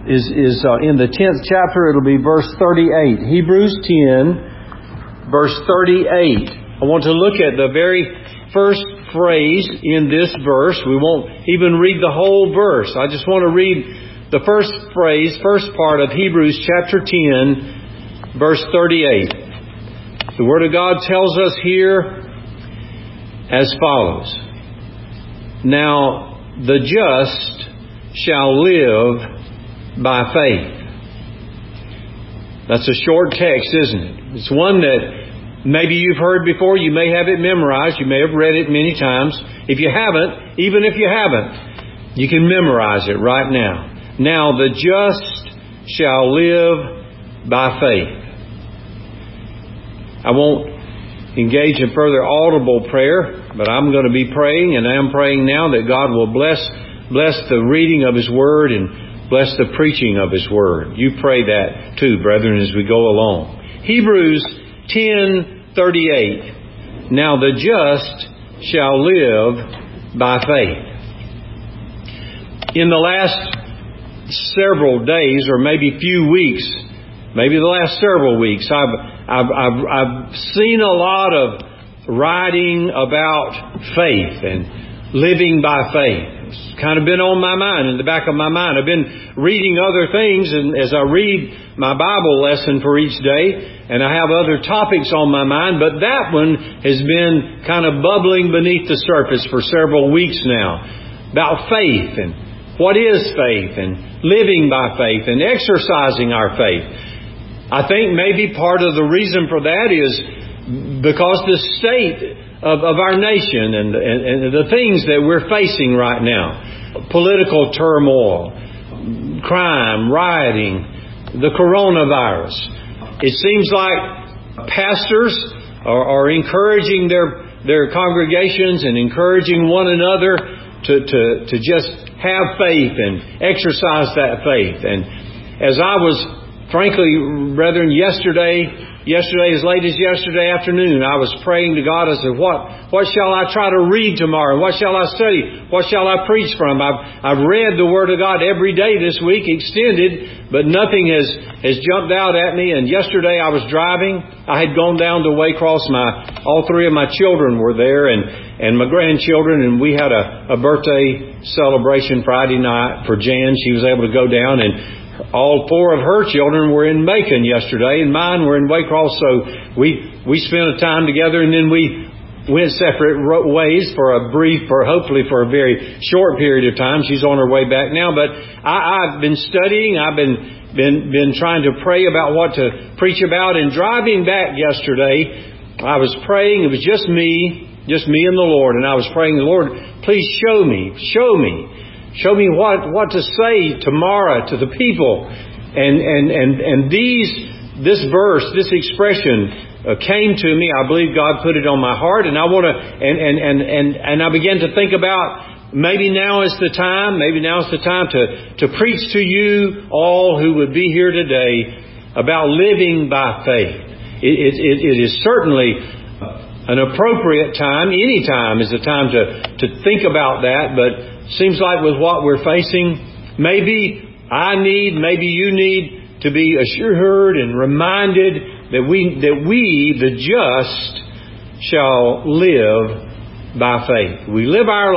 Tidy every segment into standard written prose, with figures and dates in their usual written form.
is in the 10th chapter. It'll be verse 38. Hebrews 10, verse 38. I want to look at the very first phrase in this verse. We won't even read the whole verse. I just want to read the first phrase, first part of Hebrews chapter 10, verse 38. The Word of God tells us here as follows. Now, the just shall live by faith. That's a short text, isn't it? It's one that maybe you've heard before. You may have it memorized. You may have read it many times. If you haven't, even if you haven't, you can memorize it right now. Now, the just shall live by faith. I won't engage in further audible prayer, but I'm going to be praying, and I am praying now that God will bless the reading of His Word and bless the preaching of His Word. You pray that too, brethren, as we go along. Hebrews 10:38. Now the just shall live by faith. In the last several days, or maybe few weeks, maybe the last several weeks, I've seen a lot of writing about faith and living by faith. It's kind of been on my mind, in the back of my mind. I've been reading other things, and as I read my Bible lesson for each day, and I have other topics on my mind, but that one has been kind of bubbling beneath the surface for several weeks now, about faith and what is faith and living by faith and exercising our faith. I think maybe part of the reason for that is because the state of our nation and the things that we're facing right now. Political turmoil, crime, rioting, the coronavirus. It seems like pastors are encouraging their congregations and encouraging one another to just have faith and exercise that faith. And as I was, frankly, brethren, yesterday as late as yesterday afternoon, I was praying to God. I said, what shall I try to read tomorrow? What shall I study? What shall I preach from? I've read the Word of God every day this week, extended, but nothing has jumped out at me. And yesterday I was driving. I had gone down to Waycross. All three of my children were there and my grandchildren, and we had a birthday celebration Friday night for Jan. She was able to go down, and all four of her children were in Macon yesterday, and mine were in Waycross. So we spent a time together, and then we went separate ways for hopefully for a very short period of time. She's on her way back now. But I've been studying. I've been trying to pray about what to preach about. And driving back yesterday, I was praying. It was just me and the Lord. And I was praying, the Lord, please show me what to say tomorrow to the people. And this verse, this expression came to me. I believe God put it on my heart, and I want to and I began to think about maybe now is the time to preach to you all who would be here today about living by faith. It is certainly an appropriate time. Any time is a time to think about that, but seems like with what we're facing, maybe you need to be assured and reminded that we, the just, shall live by faith. We live our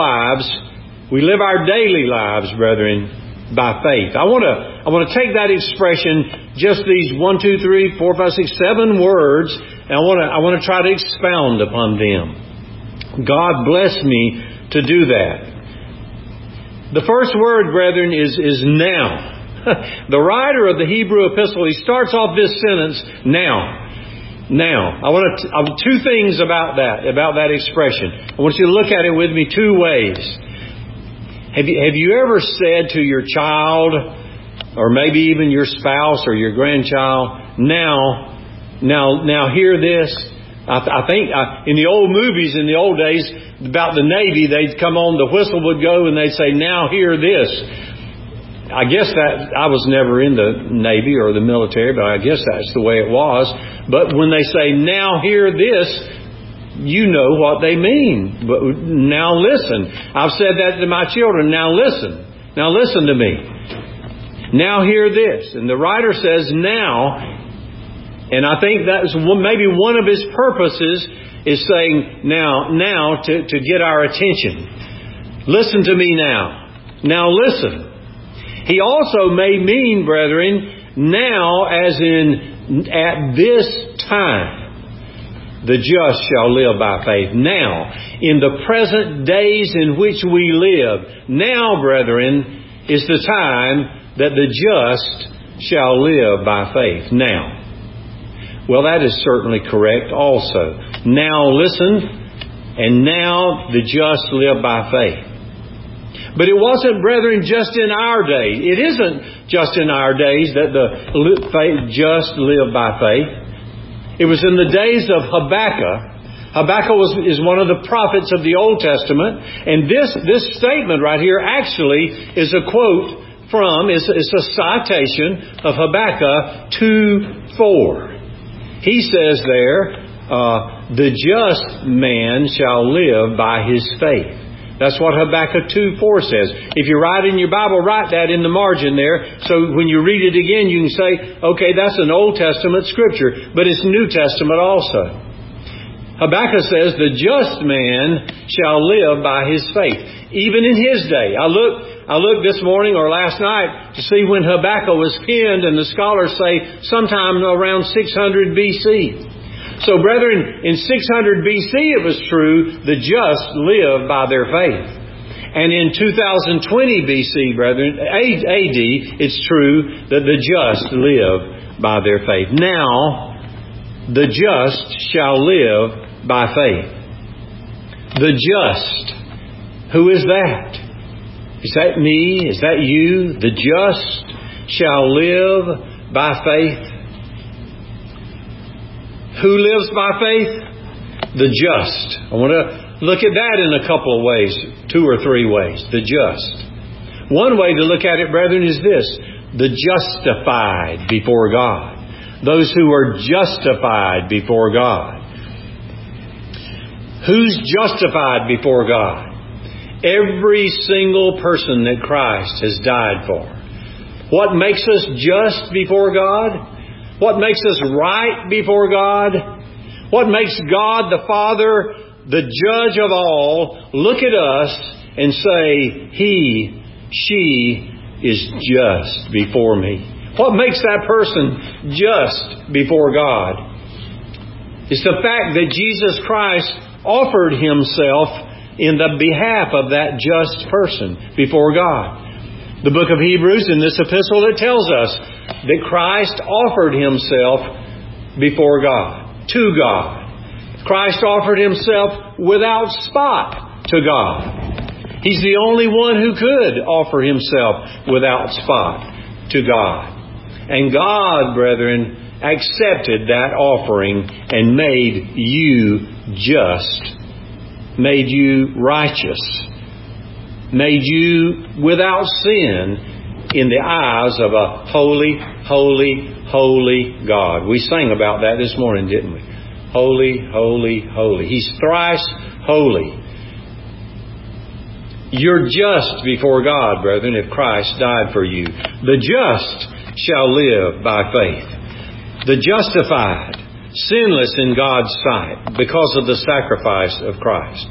daily lives, brethren, by faith. I want to take that expression, just these 1, 2, 3, 4, 5, 6, 7 words, and I want to try to expound upon them. God bless me to do that. The first word, brethren, is now. The writer of the Hebrew epistle, he starts off this sentence, now. Now. I want two things about that expression. I want you to look at it with me two ways. Have you ever said to your child, or maybe even your spouse or your grandchild, now hear this? I think in the old movies, in the old days, about the Navy, they'd come on, the whistle would go, and they'd say, now hear this. I guess that I was never in the Navy or the military, but I guess that's the way it was. But when they say, now hear this, you know what they mean. But now listen. I've said that to my children. Now listen. Now listen to me. Now hear this. And the writer says now, and I think that's maybe one of his purposes is saying now to get our attention. Listen to me now. Now listen. He also may mean, brethren, now as in at this time, the just shall live by faith. Now, in the present days in which we live, now, brethren, is the time that the just shall live by faith. Now. Well, that is certainly correct also. Now listen, and now the just live by faith. But it wasn't, brethren, just in our day. It isn't just in our days that the just live by faith. It was in the days of Habakkuk. Habakkuk is one of the prophets of the Old Testament. And this statement right here actually is a quote from, it's a citation of Habakkuk 2:4. He says there, the just man shall live by his faith. That's what Habakkuk 2:4 says. If you write in your Bible, write that in the margin there. So when you read it again, you can say, okay, that's an Old Testament scripture, but it's New Testament also. Habakkuk says, the just man shall live by his faith. Even in his day. I looked this morning or last night to see when Habakkuk was penned, and the scholars say sometime around 600 BC. So, brethren, in 600 BC it was true, the just live by their faith. And in 2020 BC, brethren, AD, it's true that the just live by their faith. Now, the just shall live by faith. The just. Who is that? Is that me? Is that you? The just shall live by faith. Who lives by faith? The just. I want to look at that in a couple of ways, 2 or 3 ways. The just. One way to look at it, brethren, is this. The justified before God. Those who are justified before God. Who's justified before God? Every single person that Christ has died for. What makes us just before God? What makes us right before God? What makes God the Father, the judge of all, look at us and say, he, she is just before me? What makes that person just before God? It's the fact that Jesus Christ offered Himself in the behalf of that just person before God. The book of Hebrews, in this epistle, it tells us that Christ offered Himself before God, to God. Christ offered Himself without spot to God. He's the only one who could offer Himself without spot to God. And God, brethren, accepted that offering and made you just, made you righteous, made you without sin in the eyes of a holy, holy, holy God. We sang about that this morning, didn't we? Holy, holy, holy. He's thrice holy. You're just before God, brethren, if Christ died for you. The just shall live by faith. The justified, sinless in God's sight because of the sacrifice of Christ.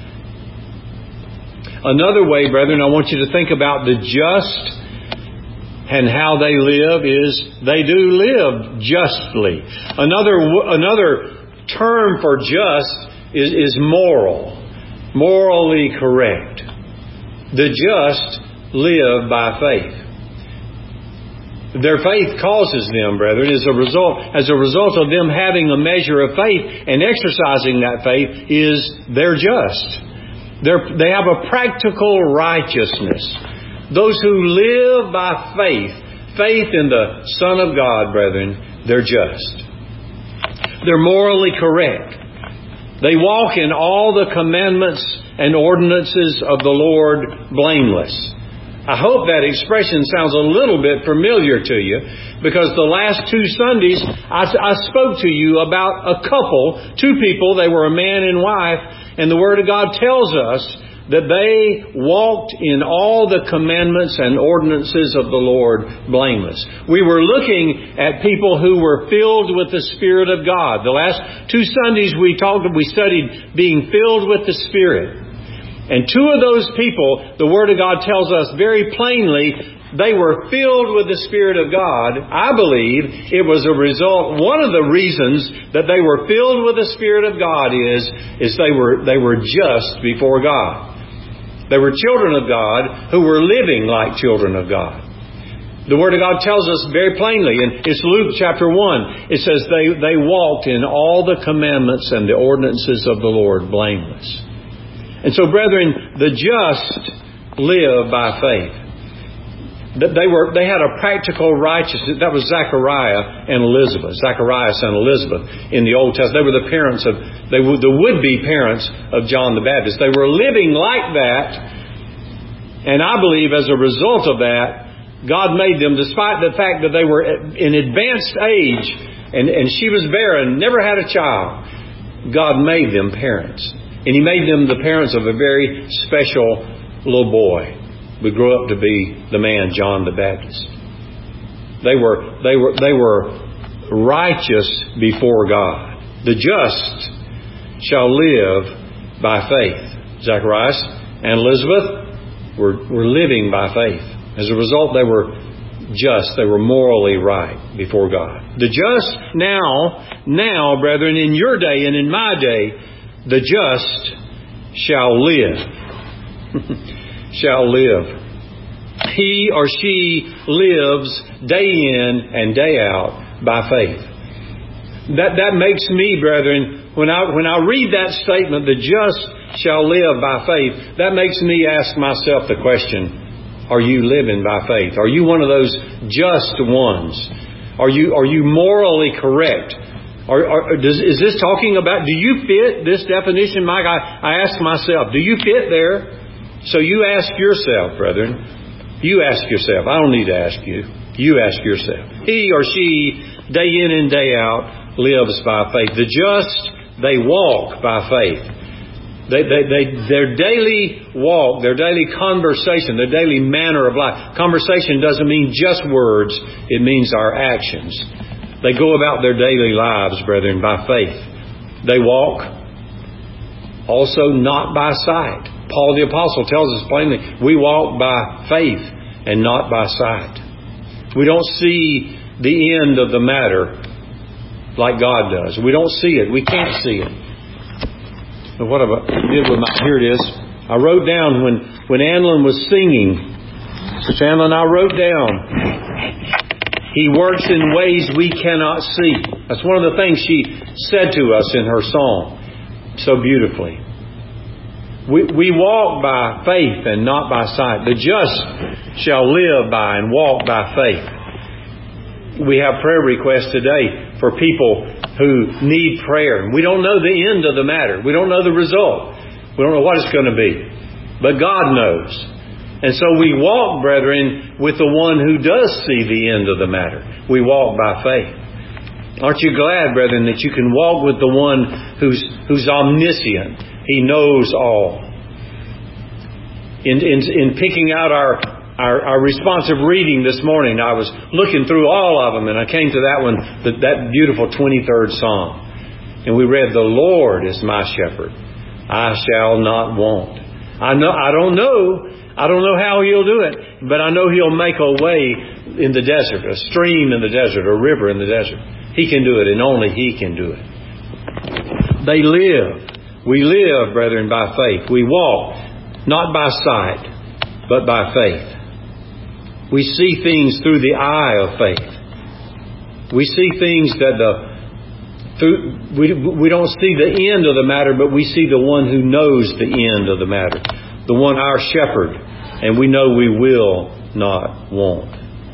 Another way, brethren, I want you to think about the just and how they live is they do live justly. Another term for just is moral, morally correct. The just live by faith. Their faith causes them, brethren, as a result of them having a measure of faith and exercising that faith, is they're just. They have a practical righteousness. Those who live by faith in the Son of God, brethren, they're just. They're morally correct. They walk in all the commandments and ordinances of the Lord blameless. I hope that expression sounds a little bit familiar to you, because the last 2 Sundays I spoke to you about a couple, 2 people. They were a man and wife, and the Word of God tells us that they walked in all the commandments and ordinances of the Lord blameless. We were looking at people who were filled with the Spirit of God. The last 2 Sundays we studied being filled with the Spirit. And 2 of those people, the Word of God tells us very plainly, they were filled with the Spirit of God. I believe it was a result, one of the reasons that they were filled with the Spirit of God is they were just before God. They were children of God who were living like children of God. The Word of God tells us very plainly, and it's Luke chapter 1, it says they walked in all the commandments and the ordinances of the Lord blameless. And so, brethren, the just live by faith. They had a practical righteousness. That was Zachariah and Elizabeth. Zacharias and Elizabeth in the Old Testament. They were the would-be parents of John the Baptist. They were living like that. And I believe as a result of that, God made them, despite the fact that they were in advanced age and she was barren, never had a child, God made them parents. And He made them the parents of a very special little boy. We grew up to be the man, John the Baptist. They were righteous before God. The just shall live by faith. Zacharias and Elizabeth were living by faith. As a result, they were just. They were morally right before God. The just now, brethren, in your day and in my day, the just shall live. Shall live. He or she lives day in and day out by faith. That makes me, brethren, when I read that statement, the just shall live by faith, that makes me ask myself the question, are you living by faith? Are you one of those just ones? Are you morally correct? Is this talking about, do you fit this definition, Mike? I ask myself, do you fit there? So you ask yourself, brethren. You ask yourself. I don't need to ask you. You ask yourself. He or she, day in and day out, lives by faith. The just, they walk by faith. Their daily walk, their daily conversation, their daily manner of life. Conversation doesn't mean just words. It means our actions. They go about their daily lives, brethren, by faith. They walk also not by sight. Paul the Apostle tells us plainly, we walk by faith and not by sight. We don't see the end of the matter like God does. We don't see it. We can't see it. But what I did with here it is. I wrote down when Anlin was singing, Sister Anlin, I wrote down, He works in ways we cannot see. That's one of the things she said to us in her song so beautifully. We walk by faith and not by sight. The just shall live by and walk by faith. We have prayer requests today for people who need prayer. We don't know the end of the matter. We don't know the result. We don't know what it's going to be. But God knows. And so we walk, brethren, with the one who does see the end of the matter. We walk by faith. Aren't you glad, brethren, that you can walk with the one who's omniscient? He knows all. In picking out our responsive reading this morning, I was looking through all of them, and I came to that one, that beautiful 23rd Psalm. And we read, "The Lord is my shepherd; I shall not want." I don't know how He'll do it, but I know He'll make a way in the desert, a stream in the desert, a river in the desert. He can do it, and only He can do it. They live. We live, brethren, by faith. We walk not by sight, but by faith. We see things through the eye of faith. We see things we don't see the end of the matter, but we see the one who knows the end of the matter. The one, our shepherd, and we know we will not want.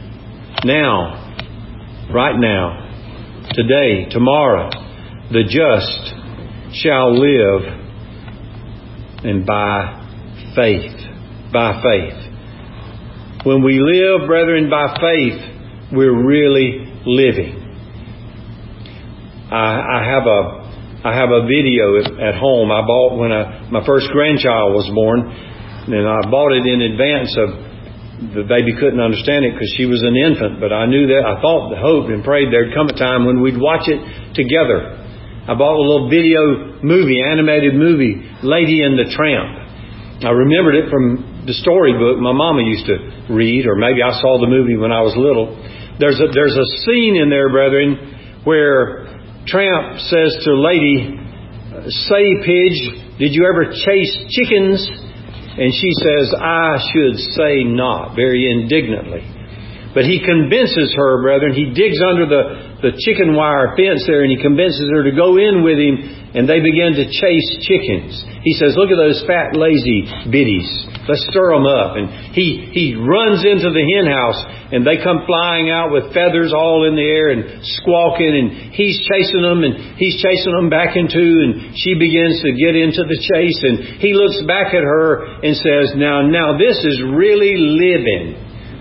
Now, right now, today, tomorrow, the just shall live, and by faith. By faith. When we live, brethren, by faith, we're really living. I have I have a video at home I bought when my first grandchild was born. And I bought it in advance of the baby couldn't understand it because she was an infant. But I knew that, I thought, hoped and prayed there'd come a time when we'd watch it together. I bought a little video movie, animated movie, Lady and the Tramp. I remembered it from the storybook my mama used to read, or maybe I saw the movie when I was little. There's a scene in there, brethren, where Tramp says to Lady, "Say, Pidge, did you ever chase chickens?" And she says, "I should say not," very indignantly. But he convinces her, brethren, he digs under the chicken wire fence there and he convinces her to go in with him, and they begin to chase chickens. He says, "Look at those fat, lazy biddies. Let's stir them up." And he runs into the hen house, and they come flying out with feathers all in the air and squawking, and he's chasing them, and he's chasing them back into, and she begins to get into the chase, and he looks back at her and says, now this is really living.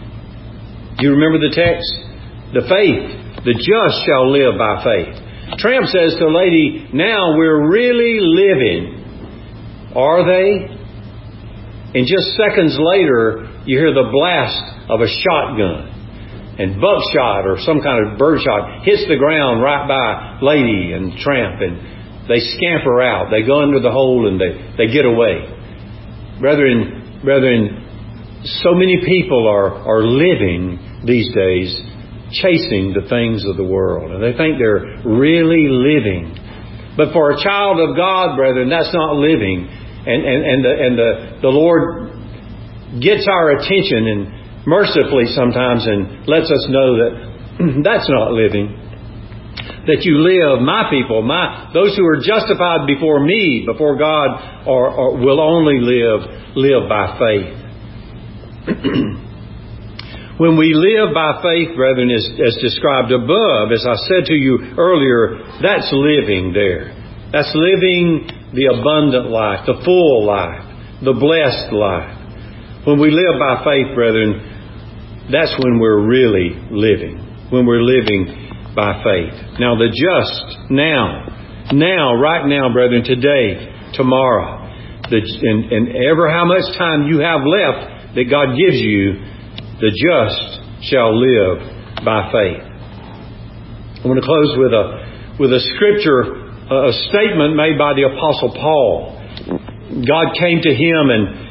Do you remember the text? The faith, the just shall live by faith. Tramp says to Lady, now we're really living. Are they? And just seconds later, you hear the blast of a shotgun. And buckshot or some kind of birdshot hits the ground right by Lady and Tramp. And they scamper out. They go under the hole and they get away. Brethren, so many people are living these days chasing the things of the world. And they think they're really living. But for a child of God, brethren, that's not living. And the Lord gets our attention and mercifully sometimes and lets us know that that's not living. That you live, my people, those who are justified before me, before God, will only live by faith. When we live by faith, brethren, as described above, as I said to you earlier, that's living there. That's living the abundant life, the full life, the blessed life. When we live by faith, brethren, that's when we're really living. When we're living by faith. Now the just, right now, brethren, today, tomorrow, and ever how much time you have left that God gives you, the just shall live by faith. I want to close with a scripture, a statement made by the Apostle Paul. God came to him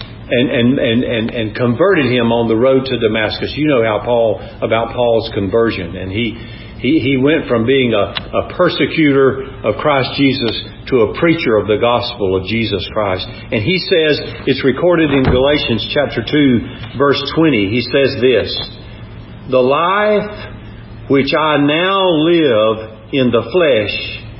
and converted him on the road to Damascus. You know about Paul's conversion, and he went from being a persecutor of Christ Jesus to a preacher of the gospel of Jesus Christ. And he says, it's recorded in Galatians chapter 2, verse 20. He says this, "The life which I now live in the flesh,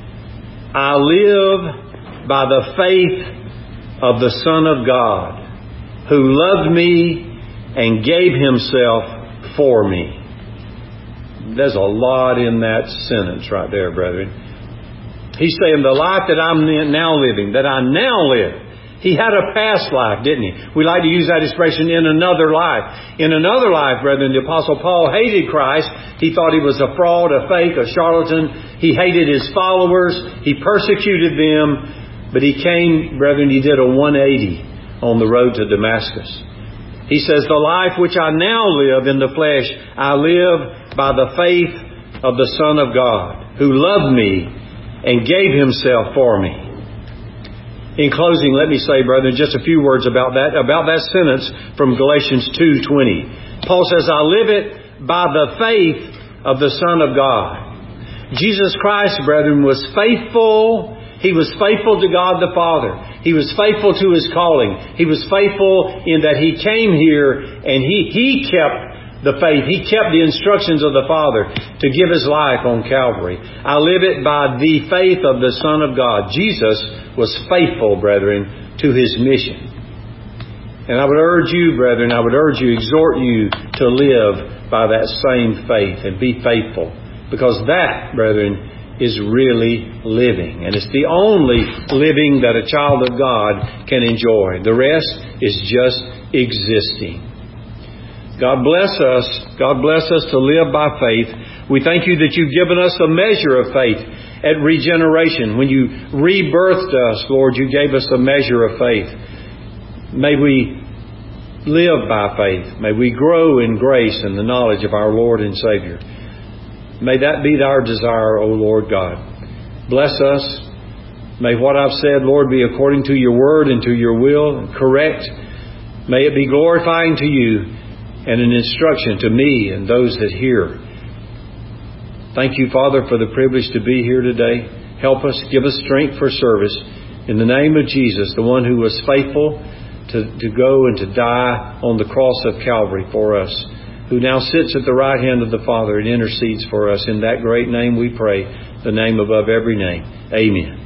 I live by the faith of the Son of God, who loved me and gave Himself for me." There's a lot in that sentence right there, brethren. He's saying the life that I'm now living, that I now live. He had a past life, didn't he? We like to use that expression, in another life. In another life, brethren, the Apostle Paul hated Christ. He thought He was a fraud, a fake, a charlatan. He hated His followers. He persecuted them. But he came, brethren, he did a 180 on the road to Damascus. He says, "The life which I now live in the flesh, I live by the faith of the Son of God, who loved me and gave Himself for me." In closing, let me say, brethren, just a few words about that sentence from Galatians 2:20. Paul says, "I live it by the faith of the Son of God." Jesus Christ, brethren, was faithful. He was faithful to God the Father. He was faithful to His calling. He was faithful in that He came here and He kept the faith. He kept the instructions of the Father to give His life on Calvary. I live it by the faith of the Son of God. Jesus was faithful, brethren, to His mission. And I would urge you, brethren, exhort you to live by that same faith and be faithful. Because that, brethren, is really living. And it's the only living that a child of God can enjoy. The rest is just existing. God bless us. God bless us to live by faith. We thank You that You've given us a measure of faith. at regeneration. When you rebirthed us, Lord, you gave us a measure of faith. May we live by faith. May we grow in grace and the knowledge of our Lord and Savior. May that be our desire, O Lord God. Bless us. May what I've said, Lord, be according to your word and to your will, correct. May it be glorifying to you and an instruction to me and those that hear. Thank you, Father, for the privilege to be here today. Help us, give us strength for service. In the name of Jesus, the one who was faithful to go and to die on the cross of Calvary for us, who now sits at the right hand of the Father and intercedes for us. In that great name we pray, the name above every name. Amen.